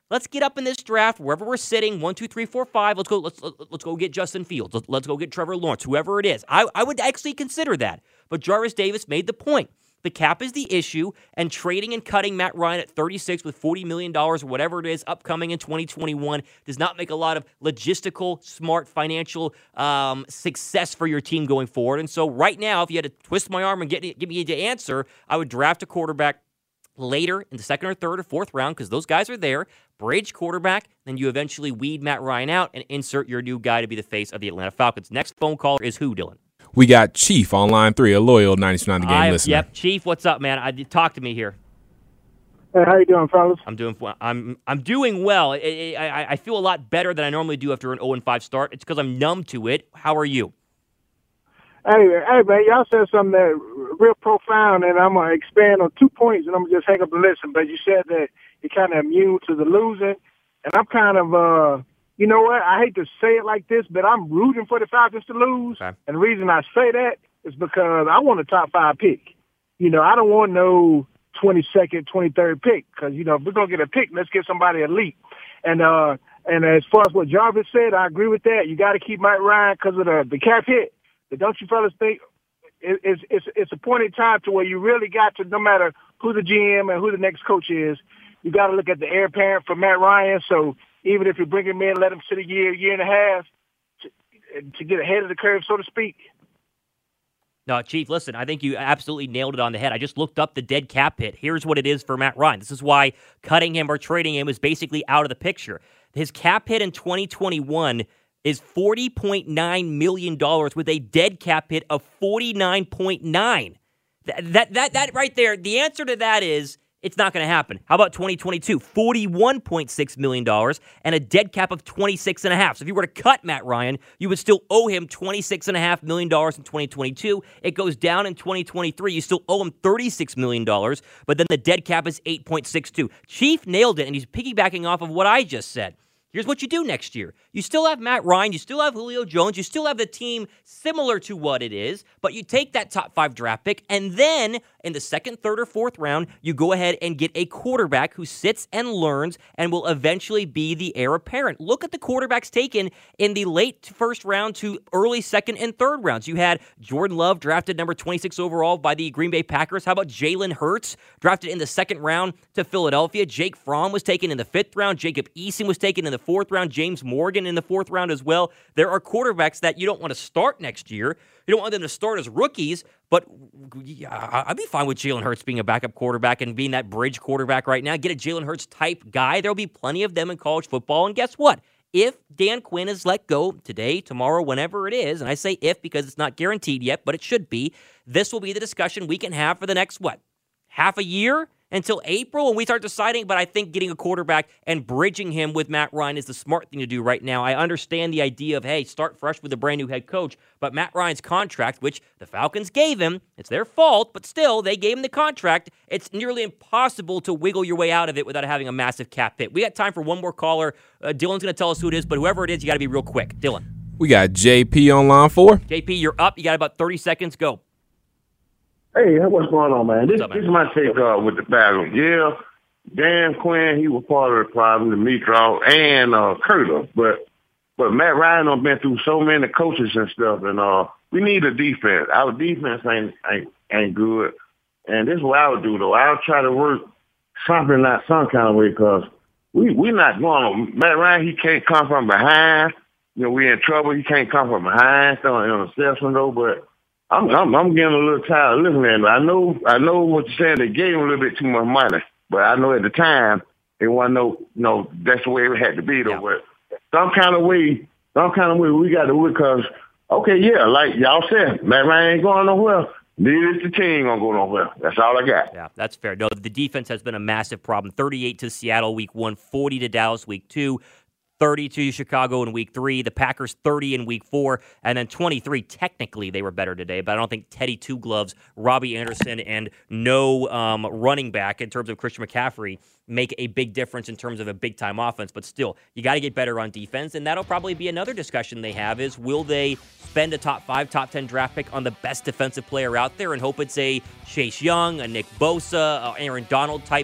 let's get up in this draft wherever we're sitting, one, two, three, four, five. Let's go. Let's let's go get Justin Fields. Let's, let's go get Trevor Lawrence, whoever it is. I I would actually consider that. But Jarvis Davis made the point. The cap is the issue, and trading and cutting Matt Ryan at thirty-six with forty million dollars or whatever it is upcoming in twenty twenty-one does not make a lot of logistical, smart, financial um, success for your team going forward. And so right now, if you had to twist my arm and get, give me the answer, I would draft a quarterback later in the second or third or fourth round because those guys are there. Bridge quarterback, then you eventually weed Matt Ryan out and insert your new guy to be the face of the Atlanta Falcons. Next phone caller is who, Dylan? We got Chief on line three, a loyal ninety-two point nine The Game I, listener. Yep, Chief, what's up, man? I, talk to me here. Hey, how you doing, fellas? I'm doing. I'm I'm doing well. I, I, I feel a lot better than I normally do after an oh and five start. It's because I'm numb to it. How are you? Hey, hey, man, y'all said something that real profound, and I'm gonna expand on two points, and I'm gonna just hang up and listen. But you said that you're kind of immune to the losing, and I'm kind of, uh, you know what? I hate to say it like this, but I'm rooting for the Falcons to lose. Okay. And the reason I say that is because I want a top five pick. You know, I don't want no twenty-second, twenty-third pick because, you know, if we're going to get a pick, let's get somebody elite. And uh, and as far as what Jarvis said, I agree with that. You got to keep Matt Ryan because of the, the cap hit. But don't you fellas think it, it's, it's, it's a point in time to where you really got to, no matter who the G M and who the next coach is, you got to look at the heir apparent for Matt Ryan. So even if you bring him in, let him sit a year, year and a half to, to get ahead of the curve, so to speak. No, Chief, listen, I think you absolutely nailed it on the head. I just looked up the dead cap hit. Here's what it is for Matt Ryan. This is why cutting him or trading him is basically out of the picture. His cap hit in twenty twenty-one is forty point nine million dollars with a dead cap hit of forty-nine point nine. That, that, that, that right there, the answer to that is it's not going to happen. How about twenty twenty-two? forty-one point six million dollars and a dead cap of twenty-six point five. So if you were to cut Matt Ryan, you would still owe him twenty-six point five million dollars in twenty twenty-two. It goes down in twenty twenty-three. You still owe him thirty-six million dollars, but then the dead cap is eight point six two. Chief nailed it, and he's piggybacking off of what I just said. Here's what you do next year. You still have Matt Ryan. You still have Julio Jones. You still have the team similar to what it is, but you take that top five draft pick, and then in the second, third, or fourth round, you go ahead and get a quarterback who sits and learns and will eventually be the heir apparent. Look at the quarterbacks taken in the late first round to early second and third rounds. You had Jordan Love drafted number twenty-six overall by the Green Bay Packers. How about Jalen Hurts drafted in the second round to Philadelphia? Jake Fromm was taken in the fifth round. Jacob Eason was taken in the fourth round. James Morgan in the fourth round as well. There are quarterbacks that you don't want to start next year. You don't want them to start as rookies, but yeah, I'd be fine with Jalen Hurts being a backup quarterback and being that bridge quarterback right now. Get a Jalen Hurts type guy. There'll be plenty of them in college football. And guess what? If Dan Quinn is let go today, tomorrow, whenever it is, and I say if because it's not guaranteed yet, but it should be, this will be the discussion we can have for the next, what, half a year? Until April when we start deciding, but I think getting a quarterback and bridging him with Matt Ryan is the smart thing to do right now. I understand the idea of, hey, start fresh with a brand new head coach, but Matt Ryan's contract, which the Falcons gave him, it's their fault, but still, they gave him the contract. It's nearly impossible to wiggle your way out of it without having a massive cap hit. We got time for one more caller. Uh, Dylan's going to tell us who it is, but whoever it is, you got to be real quick. Dylan. We got J P on line four. J P, you're up. You got about thirty seconds. Go. Hey, what's going on, man? This, up, man? this is my take uh, with the battle. Yeah, Dan Quinn, he was part of the problem, Dimitrov, and uh, Curtis. But but Matt Ryan done been through so many coaches and stuff, and uh, we need a defense. Our defense ain't ain't, ain't good. And this is what I would do, though. I would try to work something like some kind of way because we we not going on. Matt Ryan, he can't come from behind. You know, we in trouble. He can't come from behind, throwing interception, though, but I'm, I'm I'm getting a little tired of listening to it. I know I know what you're saying. They gave him a little bit too much money, but I know at the time they want to know. No, that's the way it had to be though. Yeah. But some kind of way, some kind of way we got to do it because okay, yeah, like y'all said, Matt Ryan ain't going nowhere. Neither is the team gonna go nowhere. That's all I got. Yeah, that's fair. No, the defense has been a massive problem. thirty-eight to Seattle week one, forty to Dallas week two. thirty to Chicago in week three, the Packers thirty in week four, and then twenty-three. Technically, they were better today, but I don't think Teddy Two Gloves, Robbie Anderson, and no um, running back in terms of Christian McCaffrey make a big difference in terms of a big-time offense. But still, you got to get better on defense, and that'll probably be another discussion they have is will they spend a top five, top ten draft pick on the best defensive player out there and hope it's a Chase Young, a Nick Bosa, a Aaron Donald type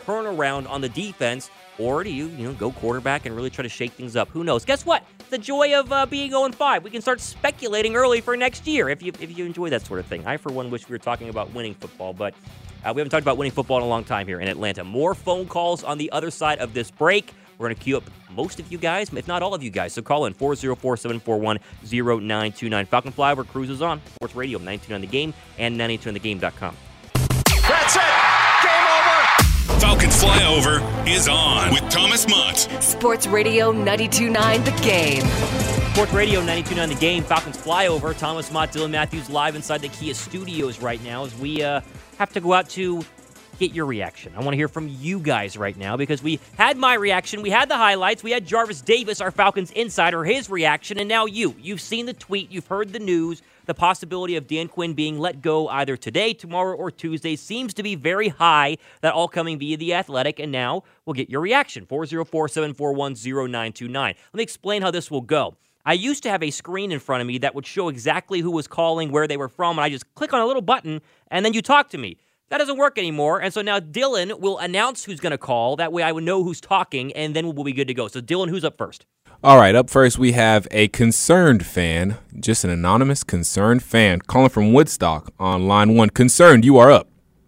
turn around on the defense, or do you, you know, go quarterback and really try to shake things up? Who knows? Guess what? The joy of uh, being oh and five. We can start speculating early for next year if you if you enjoy that sort of thing. I, for one, wish we were talking about winning football, but uh, we haven't talked about winning football in a long time here in Atlanta. More phone calls on the other side of this break. We're going to queue up most of you guys, if not all of you guys. So call in four oh four, seven four one, oh nine two nine. Falcon Flyover cruises on. Sports Radio, ninety-two on the game and ninety-two on the game dot com. That's it. Game over. Falcon Flyover is on with Thomas Mott. Sports Radio ninety-two point nine The Game. Sports Radio ninety-two point nine The Game. Falcons Flyover. Thomas Mott, Dylan Matthews live inside the Kia studios right now as we uh, have to go out to get your reaction. I want to hear from you guys right now because we had my reaction, we had the highlights, we had Jarvis Davis, our Falcons insider, his reaction, and now you. You've seen the tweet, you've heard the news. The possibility of Dan Quinn being let go either today, tomorrow, or Tuesday seems to be very high. That all coming via The Athletic, and now we'll get your reaction. four oh four, seven four one, oh nine two nine. Let me explain how this will go. I used to have a screen in front of me that would show exactly who was calling, where they were from, and I just click on a little button, and then you talk to me. That doesn't work anymore, and so now Dylan will announce who's going to call. That way I would know who's talking, and then we'll be good to go. So, Dylan, who's up first? All right, up first we have a concerned fan, just an anonymous concerned fan, calling from Woodstock on line one. Concerned, you are up.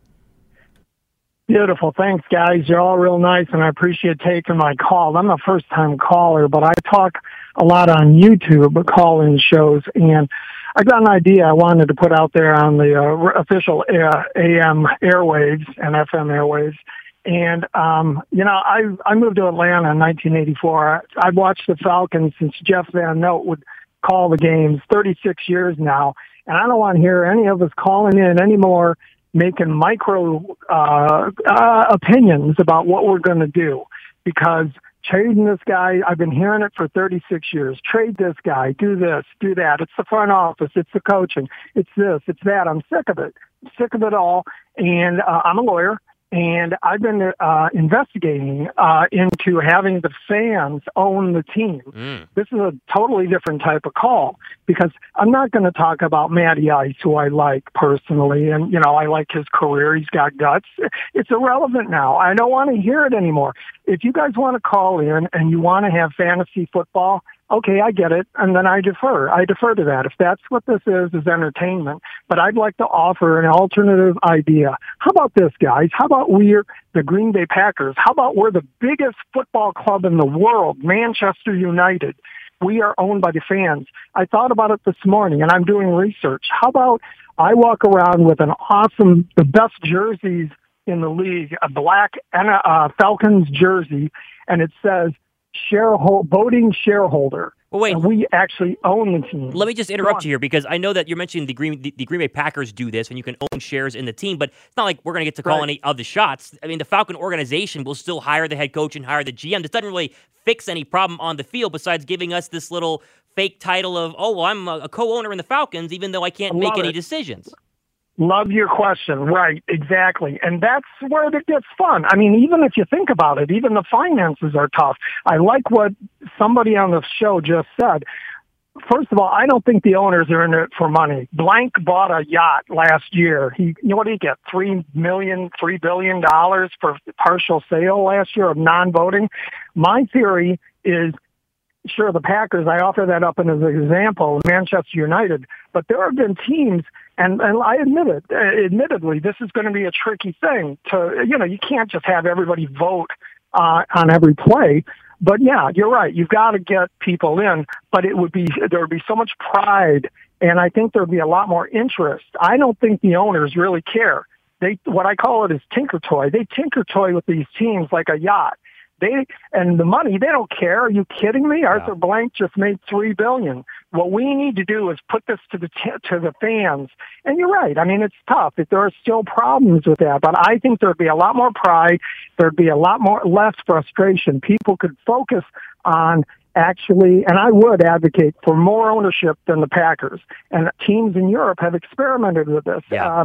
Beautiful. Thanks, guys. You're all real nice, and I appreciate taking my call. I'm a first-time caller, but I talk a lot on YouTube, call-in shows, and I got an idea I wanted to put out there on the uh, official uh, A M airwaves and F M airwaves. And, um, you know, I I moved to Atlanta in nineteen eighty-four. I, I've watched the Falcons since Jeff Van Note would call the games, thirty-six years now. And I don't want to hear any of us calling in anymore, making micro uh, uh, opinions about what we're going to do. Because trading this guy, I've been hearing it for thirty-six years. Trade this guy, do this, do that. It's the front office, it's the coaching, it's this, it's that. I'm sick of it. I'm sick of it all. And uh, I'm a lawyer, and I've been uh, investigating uh, into having the fans own the team. Mm. This is a totally different type of call because I'm not going to talk about Matty Ice, who I like personally, and, you know, I like his career. He's got guts. It's irrelevant now. I don't want to hear it anymore. If you guys want to call in and you want to have fantasy football, okay, I get it, and then I defer. I defer to that. If that's what this is, is entertainment. But I'd like to offer an alternative idea. How about this, guys? How about we're the Green Bay Packers? How about we're the biggest football club in the world, Manchester United? We are owned by the fans. I thought about it this morning, and I'm doing research. How about I walk around with an awesome, the best jerseys in the league, a black uh, Falcons jersey, and it says, shareholder, voting shareholder. Well, wait. And we actually own the team. Let me just interrupt you here because I know that you're mentioning the Green, the, the Green Bay Packers do this and you can own shares in the team, but it's not like we're going to get to call right. any of the shots. I mean, the Falcon organization will still hire the head coach and hire the G M. This doesn't really fix any problem on the field besides giving us this little fake title of, oh, well, I'm a, a co-owner in the Falcons even though I can't make any it. decisions. Love your question. Right, exactly. And that's where it gets fun. I mean, even if you think about it, even the finances are tough. I like what somebody on the show just said. First of all, I don't think the owners are in it for money. Blank bought a yacht last year. He, you know what did he get? Three million, three billion dollars for partial sale last year of non-voting. My theory is, sure, the Packers, I offer that up as an example, Manchester United, but there have been teams, and, and I admit it, admittedly, this is going to be a tricky thing to, you know, you can't just have everybody vote uh, on every play. But yeah, you're right. You've got to get people in, but it would be, there would be so much pride, and I think there'd be a lot more interest. I don't think the owners really care. They, what I call it is tinker toy. They tinker toy with these teams like a yacht. They and the money, they don't care. Are you kidding me? Yeah. Arthur Blank just made three billion dollars. What we need to do is put this to the t- to the fans. And you're right. I mean, it's tough. If there are still problems with that, but I think there'd be a lot more pride. There'd be a lot more less frustration. People could focus on actually, and I would advocate for more ownership than the Packers. And teams in Europe have experimented with this. Yeah. Uh,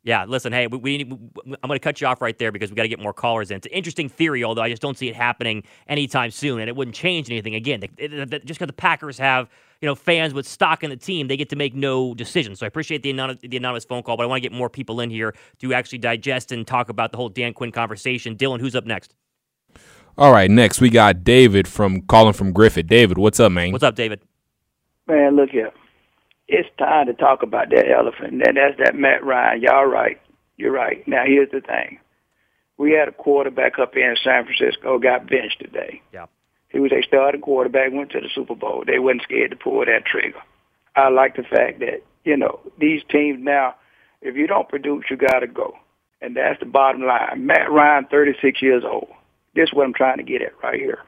Yeah, listen, hey, we, we I'm going to cut you off right there because we got to get more callers in. It's an interesting theory, although I just don't see it happening anytime soon, and it wouldn't change anything. Again, they, they, they, just because the Packers have you know fans with stock in the team, they get to make no decisions. So I appreciate the, anonymous, the anonymous phone call, but I want to get more people in here to actually digest and talk about the whole Dan Quinn conversation. Dylan, who's up next? All right, next we got David from calling from Griffith. David, what's up, man? What's up, David? Man, look here. It's time to talk about that elephant. That, that's that Matt Ryan. Y'all right. You're right. Now, here's the thing. We had a quarterback up here in San Francisco got benched today. Yeah. He was a starting quarterback, went to the Super Bowl. They wasn't scared to pull that trigger. I like the fact that, you know, these teams now, if you don't produce, you got to go. And that's the bottom line. Matt Ryan, thirty-six years old. This is what I'm trying to get at right here.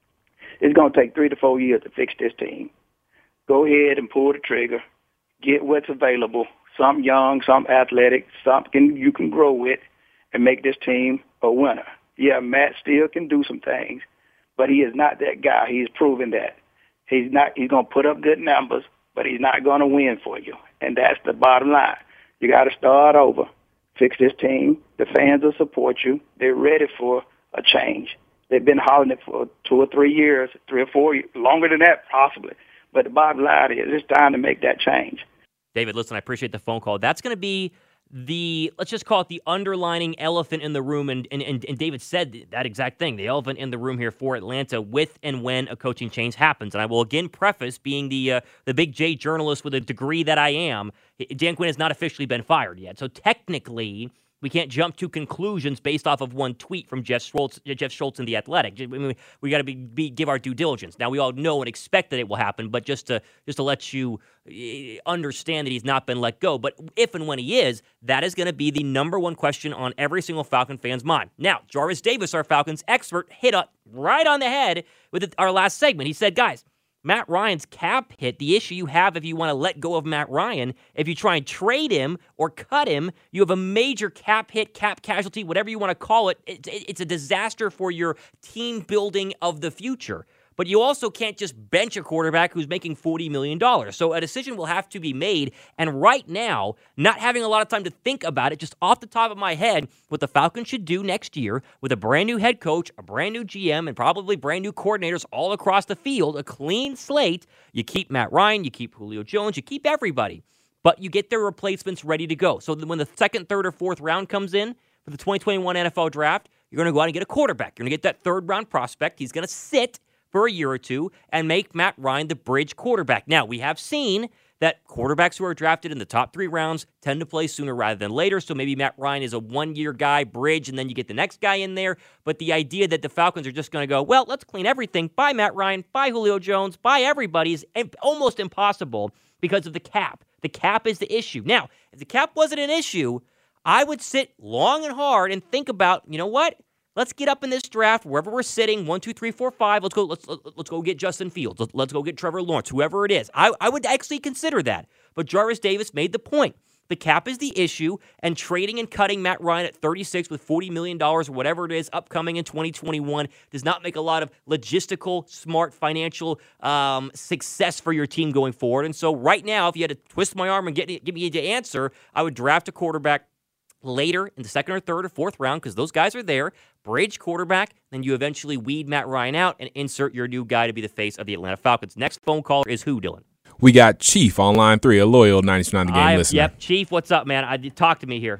It's going to take three to four years to fix this team. Go ahead and pull the trigger. Get what's available. Some young, some athletic, something you can grow with and make this team a winner. Yeah, Matt still can do some things, but he is not that guy. He's proven that. He's not. He's going to put up good numbers, but he's not going to win for you. And that's the bottom line. You got to start over. Fix this team. The fans will support you. They're ready for a change. They've been hollering it for two or three years, three or four years, longer than that possibly. But the bottom line is it's time to make that change. David, listen, I appreciate the phone call. That's going to be the, let's just call it the underlining elephant in the room. And, and, and, and David said that exact thing, the elephant in the room here for Atlanta with and when a coaching change happens. And I will again preface, being the uh, the big J journalist with a degree that I am, Dan Quinn has not officially been fired yet. So technically, we can't jump to conclusions based off of one tweet from Jeff Schultz, Jeff Schultz in The Athletic. I mean, we got to be, be give our due diligence. Now, we all know and expect that it will happen, but just to just to let you understand that he's not been let go. But if and when he is, that is going to be the number one question on every single Falcon fan's mind. Now, Jarvis Davis, our Falcons expert, hit up right on the head with our last segment. He said, guys, Matt Ryan's cap hit, the issue you have if you want to let go of Matt Ryan, if you try and trade him or cut him, you have a major cap hit, cap casualty, whatever you want to call it. It's a disaster for your team building of the future. But you also can't just bench a quarterback who's making forty million dollars. So a decision will have to be made. And right now, not having a lot of time to think about it, just off the top of my head, what the Falcons should do next year with a brand new head coach, a brand new G M, and probably brand new coordinators all across the field, a clean slate, you keep Matt Ryan, you keep Julio Jones, you keep everybody. But you get their replacements ready to go. So when the second, third, or fourth round comes in for the twenty twenty-one N F L draft, you're going to go out and get a quarterback. You're going to get that third round prospect. He's going to sit for a year or two and make Matt Ryan the bridge quarterback. Now, we have seen that quarterbacks who are drafted in the top three rounds tend to play sooner rather than later, so maybe Matt Ryan is a one-year guy, bridge, and then you get the next guy in there. But the idea that the Falcons are just going to go, well, let's clean everything, buy Matt Ryan, buy Julio Jones, buy everybody is almost impossible because of the cap. The cap is the issue. Now, if the cap wasn't an issue, I would sit long and hard and think about, you know what? Let's get up in this draft wherever we're sitting. One, two, three, four, five. Let's go. Let's let's go get Justin Fields. Let's, let's go get Trevor Lawrence. Whoever it is, I I would actually consider that. But Jarvis Davis made the point. The cap is the issue, and trading and cutting Matt Ryan at thirty-six with forty million dollars or whatever it is upcoming in twenty twenty-one does not make a lot of logistical, smart financial um, success for your team going forward. And so right now, if you had to twist my arm and get give me the answer, I would draft a quarterback later in the second or third or fourth round because those guys are there, bridge quarterback, then you eventually weed Matt Ryan out and insert your new guy to be the face of the Atlanta Falcons. Next phone caller is who, Dylan? We got Chief on line three, a loyal ninety-two point nine The Game I, listener. Yep, Chief, what's up, man? I, talk to me here.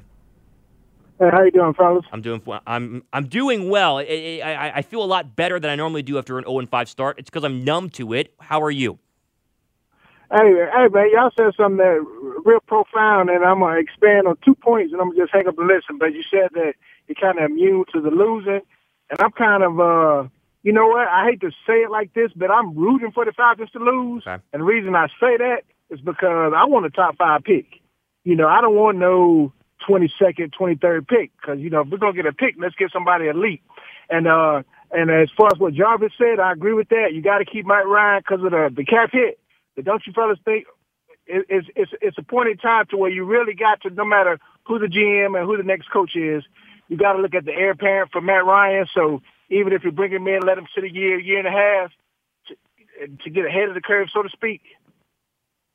Hey, how you doing, fellas? I'm doing I'm I'm doing well. I, I, I feel a lot better than I normally do after an oh and five start. It's because I'm numb to it. How are you? Hey, hey, man, y'all said something that real profound, and I'm going to expand on two points, and I'm going to just hang up and listen. But you said that you're kind of immune to the losing, and I'm kind of, uh, you know what, I hate to say it like this, but I'm rooting for the Falcons to lose. Okay. And the reason I say that is because I want a top five pick. You know, I don't want no twenty-second, twenty-third pick because, you know, if we're going to get a pick, let's get somebody elite. And uh, and as far as what Jarvis said, I agree with that. You got to keep Matt Ryan because of the, the cap hit. But don't you fellas think it, it's, it's, it's a point in time to where you really got to, no matter who the G M and who the next coach is, you got to look at the heir apparent for Matt Ryan. So even if you bring him in, let him sit a year, year and a half to, to get ahead of the curve, so to speak.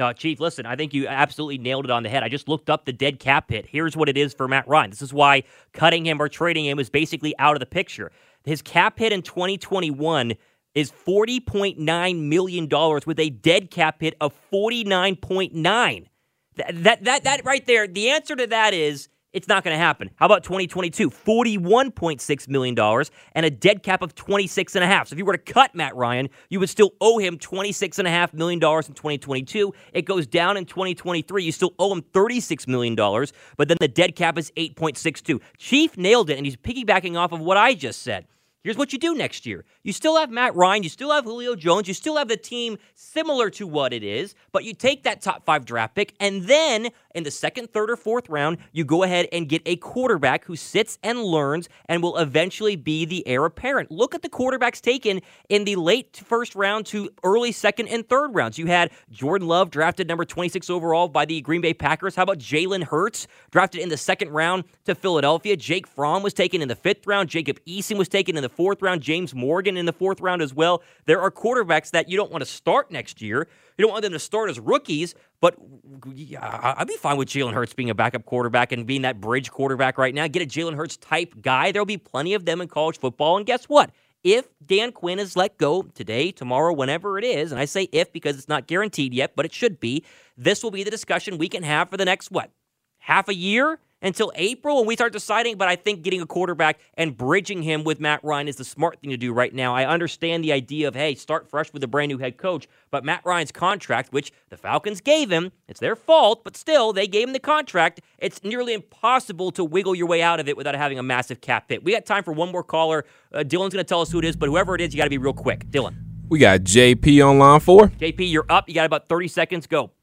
No, Chief, listen, I think you absolutely nailed it on the head. I just looked up the dead cap hit. Here's what it is for Matt Ryan. This is why cutting him or trading him is basically out of the picture. His cap hit in twenty twenty-one is forty point nine million dollars with a dead cap hit of forty-nine point nine. That, that, that, that right there, the answer to that is it's not going to happen. How about twenty twenty-two? forty-one point six million dollars and a dead cap of twenty-six point five. So if you were to cut Matt Ryan, you would still owe him twenty-six point five million dollars in twenty twenty-two. It goes down in twenty twenty-three. You still owe him thirty-six million dollars, but then the dead cap is eight point six two. Chief nailed it, and he's piggybacking off of what I just said. Here's what you do next year. You still have Matt Ryan. You still have Julio Jones. You still have the team similar to what it is, but you take that top five draft pick, and then in the second, third, or fourth round, you go ahead and get a quarterback who sits and learns and will eventually be the heir apparent. Look at the quarterbacks taken in the late first round to early second and third rounds. You had Jordan Love drafted number twenty-six overall by the Green Bay Packers. How about Jalen Hurts drafted in the second round to Philadelphia? Jake Fromm was taken in the fifth round. Jacob Eason was taken in the fourth round. James Morgan in the fourth round as well. There are quarterbacks that you don't want to start next year. You don't want them to start as rookies, but yeah, I'd be fine with Jalen Hurts being a backup quarterback and being that bridge quarterback right now. Get a Jalen Hurts type guy. There'll be plenty of them in college football. And guess what? If Dan Quinn is let go today, tomorrow, whenever it is, and I say if because it's not guaranteed yet, but it should be, this will be the discussion we can have for the next, what, half a year? Until April when we start deciding, but I think getting a quarterback and bridging him with Matt Ryan is the smart thing to do right now. I understand the idea of, hey, start fresh with a brand new head coach, but Matt Ryan's contract, which the Falcons gave him, it's their fault, but still, they gave him the contract. It's nearly impossible to wiggle your way out of it without having a massive cap hit. We got time for one more caller. Uh, Dylan's going to tell us who it is, but whoever it is, you got to be real quick. Dylan. We got J P on line four. J P, you're up. You got about thirty seconds. Go.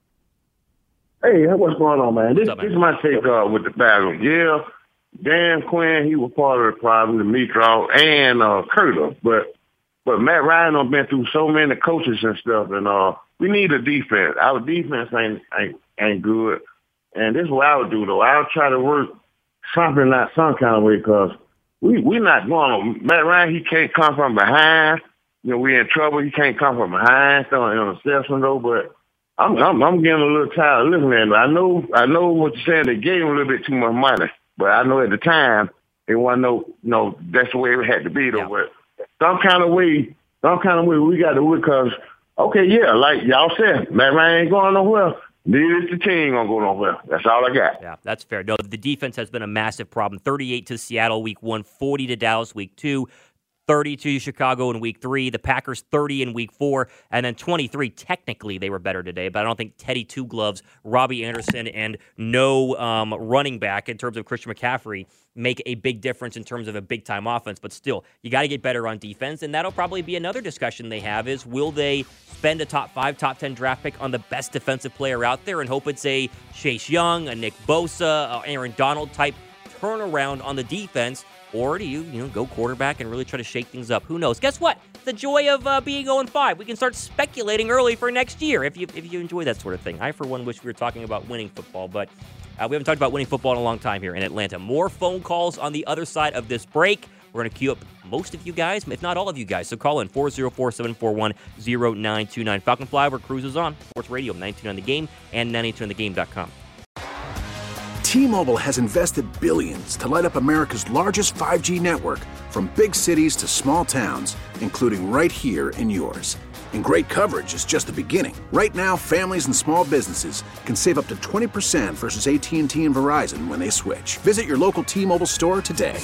Hey, what's going on, man? This, up, man? this is my take uh, with the battle. Yeah, Dan Quinn, he was part of the problem, the Metrow, and uh, Curtis. But but Matt Ryan done been through so many coaches and stuff, and uh, we need a defense. Our defense ain't, ain't ain't good. And this is what I would do, though. I would try to work something like some kind of way because we we not going on. Matt Ryan, he can't come from behind. You know, we in trouble. He can't come from behind, throwing interception, though, but I'm, I'm I'm getting a little tired of listening at it. I know I know what you're saying. They gave him a little bit too much money, but I know at the time they want to know. No, that's the way it had to be though. Yeah. But some kind of way, some kind of way we got to do it because okay, yeah, like y'all said, Matt Ryan ain't going nowhere. Neither is the team gonna go nowhere. That's all I got. Yeah, that's fair. No, the defense has been a massive problem. thirty-eight to Seattle week one, forty to Dallas week two. thirty to Chicago in week three, the Packers thirty in week four, and then twenty-three. Technically, they were better today, but I don't think Teddy Two Gloves, Robbie Anderson, and no um, running back in terms of Christian McCaffrey make a big difference in terms of a big-time offense. But still, you got to get better on defense, and that'll probably be another discussion they have is will they spend a top five, top ten draft pick on the best defensive player out there and hope it's a Chase Young, a Nick Bosa, Aaron Donald type turnaround on the defense? Or do you, you know, go quarterback and really try to shake things up? Who knows? Guess what? The joy of uh, being oh and five. We can start speculating early for next year if you if you enjoy that sort of thing. I, for one, wish we were talking about winning football, but uh, we haven't talked about winning football in a long time here in Atlanta. More phone calls on the other side of this break. We're going to queue up most of you guys, if not all of you guys. So call in four oh four, seven four one, oh nine two nine. Falcon Flyover cruises on. Sports Radio, ninety-two on the game, and ninety-two on the game dot com. T-Mobile has invested billions to light up America's largest five G network from big cities to small towns, including right here in yours. And great coverage is just the beginning. Right now, families and small businesses can save up to twenty percent versus A T and T and Verizon when they switch. Visit your local T-Mobile store today.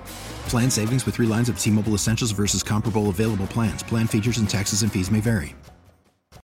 Plan savings with three lines of T-Mobile Essentials versus comparable available plans. Plan features and taxes and fees may vary.